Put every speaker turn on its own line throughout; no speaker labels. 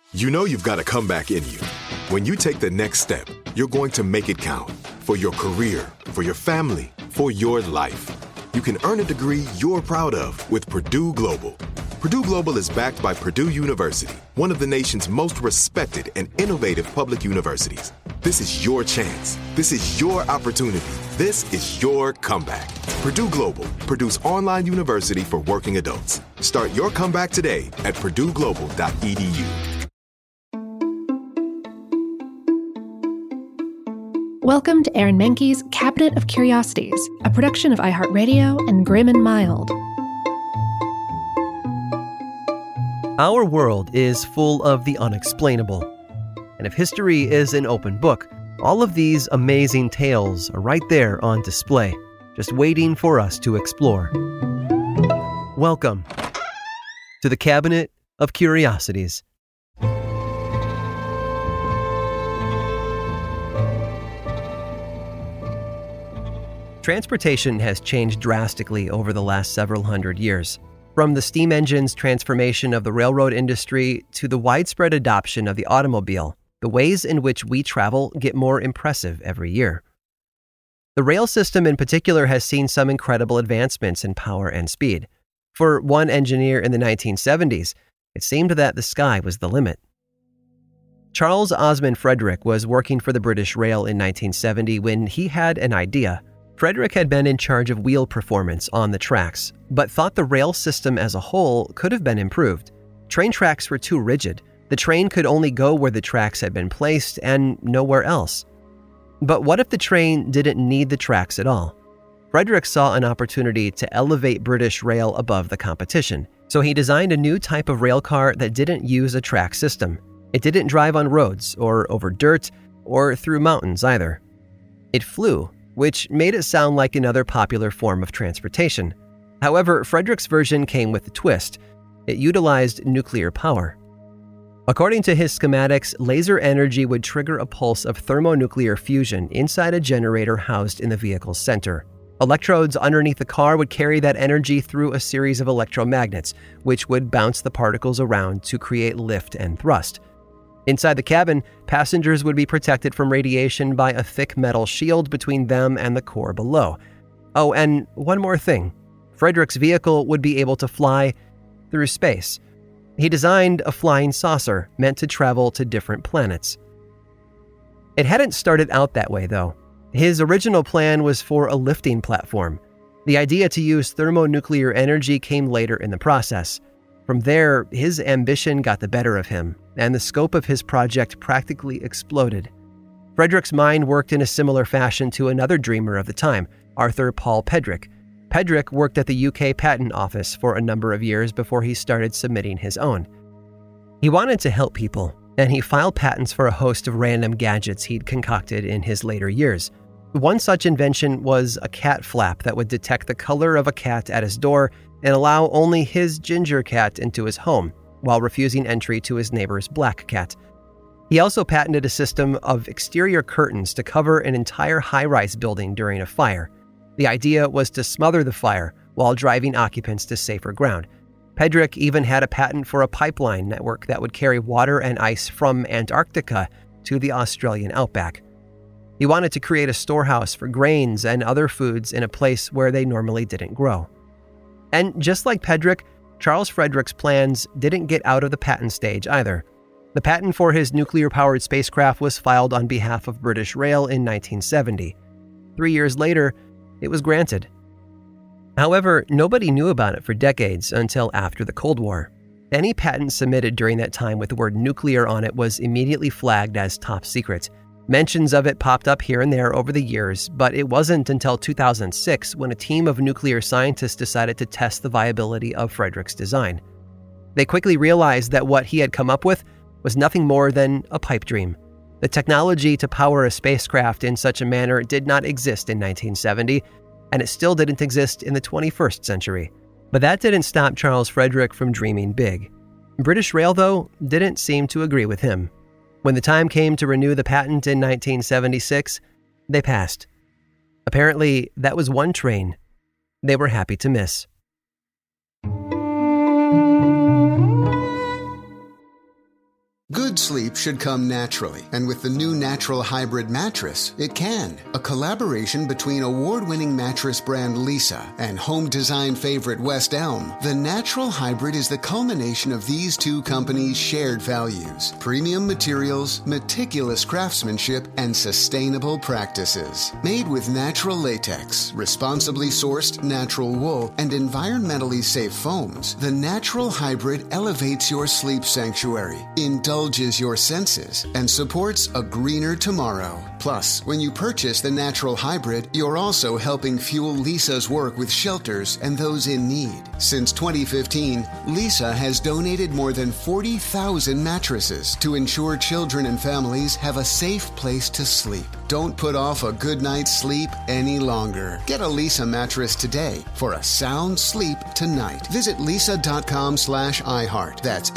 You know you've got a comeback in you. When you take the next step, you're going to make it count. For your career, for your family, for your life. You can earn a degree you're proud of with Purdue Global. Purdue Global is backed by Purdue University, one of the nation's most respected and innovative public universities. This is your chance. This is your opportunity. This is your comeback. Purdue Global, Purdue's online university for working adults. Start your comeback today at purdueglobal.edu.
Welcome to Aaron Mahnke's Cabinet of Curiosities, a production of iHeartRadio and Grim and Mild.
Our world is full of the unexplainable. And if history is an open book, all of these amazing tales are right there on display, just waiting for us to explore. Welcome to the Cabinet of Curiosities. Transportation has changed drastically over the last several hundred years. From the steam engine's transformation of the railroad industry to the widespread adoption of the automobile, the ways in which we travel get more impressive every year. The rail system in particular has seen some incredible advancements in power and speed. For one engineer in the 1970s, it seemed that the sky was the limit. Charles Osmond Frederick was working for the British Rail in 1970 when he had an idea. Frederick had been in charge of wheel performance on the tracks, but thought the rail system as a whole could have been improved. Train tracks were too rigid. The train could only go where the tracks had been placed and nowhere else. But what if the train didn't need the tracks at all? Frederick saw an opportunity to elevate British Rail above the competition, so he designed a new type of rail car that didn't use a track system. It didn't drive on roads or over dirt or through mountains either. It flew, which made it sound like another popular form of transportation. However, Frederick's version came with a twist. It utilized nuclear power. According to his schematics, laser energy would trigger a pulse of thermonuclear fusion inside a generator housed in the vehicle's center. Electrodes underneath the car would carry that energy through a series of electromagnets, which would bounce the particles around to create lift and thrust. Inside the cabin, passengers would be protected from radiation by a thick metal shield between them and the core below. Oh, and one more thing. Frederick's vehicle would be able to fly through space. He designed a flying saucer meant to travel to different planets. It hadn't started out that way, though. His original plan was for a lifting platform. The idea to use thermonuclear energy came later in the process. From there, his ambition got the better of him, and the scope of his project practically exploded. Frederick's mind worked in a similar fashion to another dreamer of the time, Arthur Paul Pedrick. Pedrick worked at the UK Patent Office for a number of years before he started submitting his own. He wanted to help people, and he filed patents for a host of random gadgets he'd concocted in his later years. One such invention was a cat flap that would detect the color of a cat at his door and allow only his ginger cat into his home, while refusing entry to his neighbor's black cat. He also patented a system of exterior curtains to cover an entire high-rise building during a fire. The idea was to smother the fire while driving occupants to safer ground. Pedrick even had a patent for a pipeline network that would carry water and ice from Antarctica to the Australian outback. He wanted to create a storehouse for grains and other foods in a place where they normally didn't grow. And just like Pedrick, Charles Frederick's plans didn't get out of the patent stage either. The patent for his nuclear-powered spacecraft was filed on behalf of British Rail in 1970. 3 years later, it was granted. However, nobody knew about it for decades until after the Cold War. Any patent submitted during that time with the word nuclear on it was immediately flagged as top secret. Mentions of it popped up here and there over the years, but it wasn't until 2006 when a team of nuclear scientists decided to test the viability of Frederick's design. They quickly realized that what he had come up with was nothing more than a pipe dream. The technology to power a spacecraft in such a manner did not exist in 1970, and it still didn't exist in the 21st century. But that didn't stop Charles Frederick from dreaming big. British Rail, though, didn't seem to agree with him. When the time came to renew the patent in 1976, they passed. Apparently, that was one train they were happy to miss.
Good sleep should come naturally, and with the new Natural Hybrid mattress, it can. A collaboration between award-winning mattress brand Leesa and home design favorite West Elm, the Natural Hybrid is the culmination of these two companies' shared values: premium materials, meticulous craftsmanship, and sustainable practices. Made with natural latex, responsibly sourced natural wool, and environmentally safe foams, the Natural Hybrid elevates your sleep sanctuary, indulges your senses, and supports a greener tomorrow. Plus, when you purchase the Natural Hybrid, you're also helping fuel Leesa's work with shelters and those in need. Since 2015, Leesa has donated more than 40,000 mattresses to ensure children and families have a safe place to sleep. Don't put off a good night's sleep any longer. Get a Leesa mattress today for a sound sleep tonight. Visit leesa.com/iHeart. That's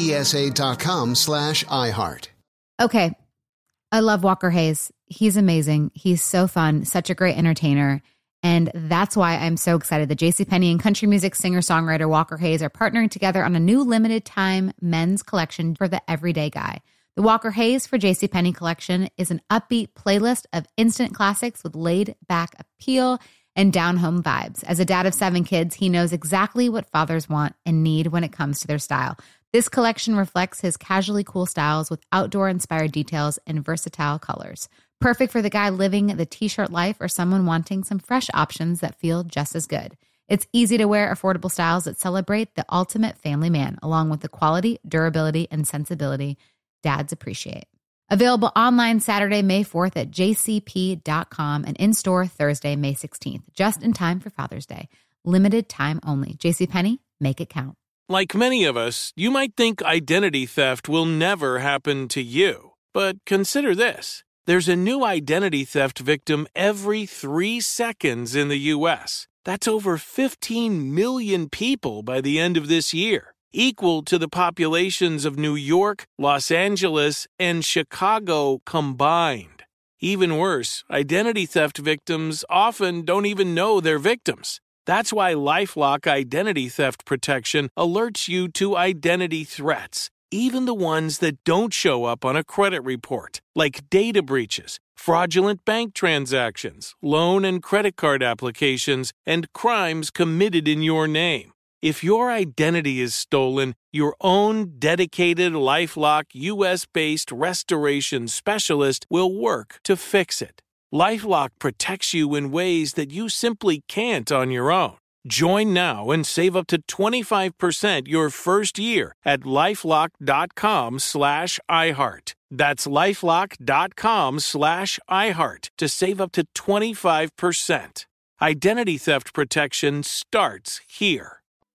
LEESA.com/iHeart.
Okay. I love Walker Hayes. He's amazing. He's so fun, such a great entertainer. And that's why I'm so excited that JCPenney and country music singer-songwriter Walker Hayes are partnering together on a new limited-time men's collection for the everyday guy. The Walker Hayes for JCPenney collection is an upbeat playlist of instant classics with laid-back appeal and down-home vibes. As a dad of 7 kids, he knows exactly what fathers want and need when it comes to their style. This collection reflects his casually cool styles with outdoor-inspired details and versatile colors. Perfect for the guy living the t-shirt life or someone wanting some fresh options that feel just as good. It's easy to wear, affordable styles that celebrate the ultimate family man, along with the quality, durability, and sensibility dads appreciate. Available online Saturday, May 4th at jcp.com and in-store Thursday, May 16th, just in time for Father's Day. Limited time only. JCPenney, make it count.
Like many of us, you might think identity theft will never happen to you. But consider this. There's a new identity theft victim every 3 seconds in the U.S. That's over 15 million people by the end of this year, equal to the populations of New York, Los Angeles, and Chicago combined. Even worse, identity theft victims often don't even know they're victims. That's why LifeLock Identity Theft Protection alerts you to identity threats, even the ones that don't show up on a credit report, like data breaches, fraudulent bank transactions, loan and credit card applications, and crimes committed in your name. If your identity is stolen, your own dedicated LifeLock US-based restoration specialist will work to fix it. LifeLock protects you in ways that you simply can't on your own. Join now and save up to 25% your first year at LifeLock.com/iHeart. That's LifeLock.com/iHeart to save up to 25%. Identity theft protection starts here.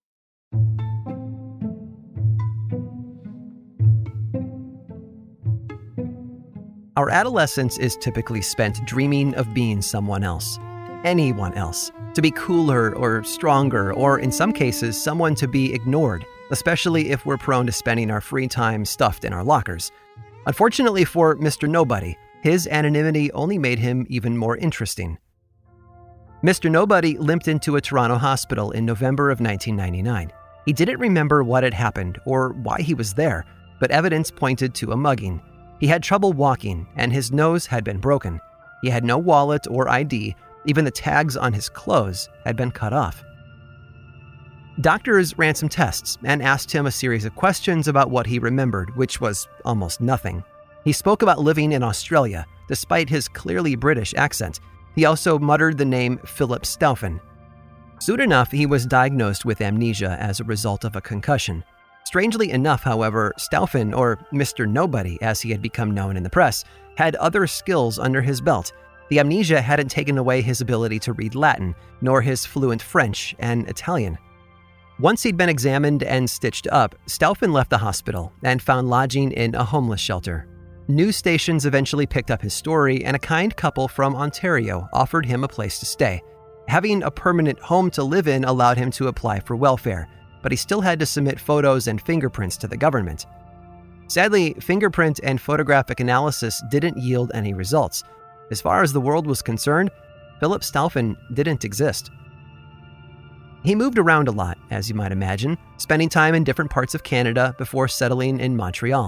Our adolescence is typically spent dreaming of being someone else, anyone else, to be cooler or stronger, or in some cases, someone to be ignored, especially if we're prone to spending our free time stuffed in our lockers. Unfortunately for Mr. Nobody, his anonymity only made him even more interesting. Mr. Nobody limped into a Toronto hospital in November of 1999. He didn't remember what had happened or why he was there, but evidence pointed to a mugging. He had trouble walking, and his nose had been broken. He had no wallet or ID. Even the tags on his clothes had been cut off. Doctors ran some tests and asked him a series of questions about what he remembered, which was almost nothing. He spoke about living in Australia, despite his clearly British accent. He also muttered the name Philip Stauffen. Soon enough, he was diagnosed with amnesia as a result of a concussion. Strangely enough, however, Stauffen, or Mr. Nobody as he had become known in the press, had other skills under his belt. The amnesia hadn't taken away his ability to read Latin, nor his fluent French and Italian. Once he'd been examined and stitched up, Stauffen left the hospital and found lodging in a homeless shelter. News stations eventually picked up his story, and a kind couple from Ontario offered him a place to stay. Having a permanent home to live in allowed him to apply for welfare, but he still had to submit photos and fingerprints to the government. Sadly, fingerprint and photographic analysis didn't yield any results. As far as the world was concerned, Philip Stauffen didn't exist. He moved around a lot, as you might imagine, spending time in different parts of Canada before settling in Montreal.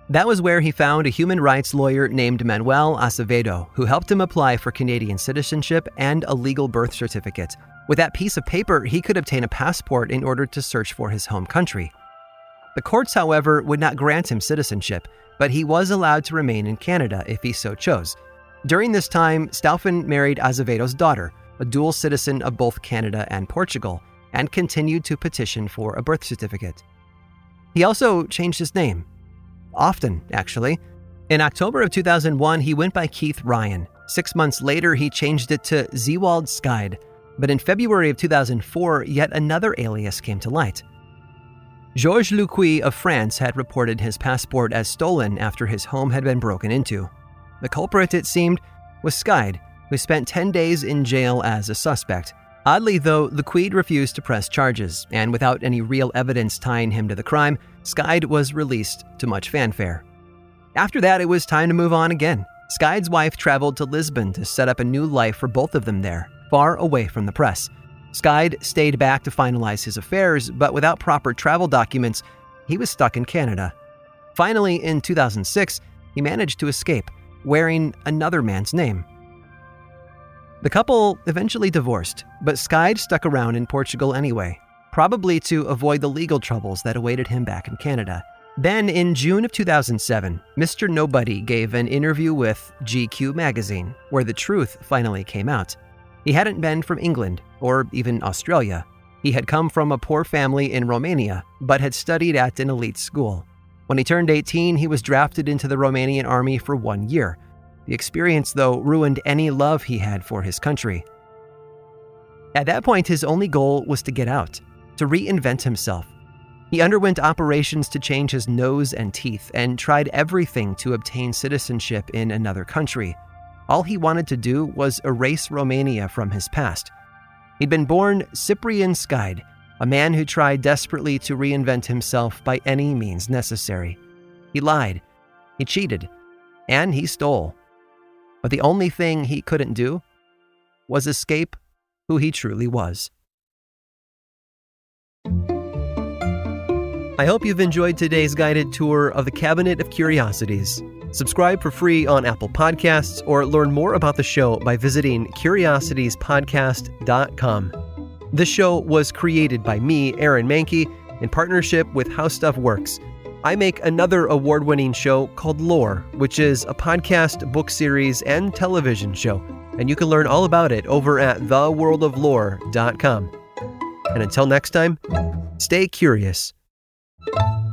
That was where he found a human rights lawyer named Manuel Acevedo, who helped him apply for Canadian citizenship and a legal birth certificate. With that piece of paper, he could obtain a passport in order to search for his home country. The courts, however, would not grant him citizenship, but he was allowed to remain in Canada if he so chose. During this time, Stauffen married Azevedo's daughter, a dual citizen of both Canada and Portugal, and continued to petition for a birth certificate. He also changed his name. Often, actually. In October of 2001, he went by Keith Ryan. 6 months later, he changed it to Zewald Skyde. But in February of 2004, yet another alias came to light. Georges Lucuy of France had reported his passport as stolen after his home had been broken into. The culprit, it seemed, was Skyde, who spent 10 days in jail as a suspect. Oddly, though, Lucuy refused to press charges, and without any real evidence tying him to the crime, Skyde was released to much fanfare. After that, it was time to move on again. Skyde's wife traveled to Lisbon to set up a new life for both of them there, far away from the press. Skyde stayed back to finalize his affairs, but without proper travel documents, he was stuck in Canada. Finally, in 2006, he managed to escape, wearing another man's name. The couple eventually divorced, but Skyde stuck around in Portugal anyway, probably to avoid the legal troubles that awaited him back in Canada. Then, in June of 2007, Mr. Nobody gave an interview with GQ magazine, where the truth finally came out. He hadn't been from England, or even Australia. He had come from a poor family in Romania, but had studied at an elite school. When he turned 18, he was drafted into the Romanian army for 1 year. The experience, though, ruined any love he had for his country. At that point, his only goal was to get out, to reinvent himself. He underwent operations to change his nose and teeth and tried everything to obtain citizenship in another country. All he wanted to do was erase Romania from his past. He'd been born Cyprian Skyde, a man who tried desperately to reinvent himself by any means necessary. He lied, he cheated, and he stole. But the only thing he couldn't do was escape who he truly was. I hope you've enjoyed today's guided tour of the Cabinet of Curiosities. Subscribe for free on Apple Podcasts or learn more about the show by visiting curiositiespodcast.com. This show was created by me, Aaron Mahnke, in partnership with How Stuff Works. I make another award-winning show called Lore, which is a podcast, book series, and television show, and you can learn all about it over at theworldoflore.com. And until next time, stay curious.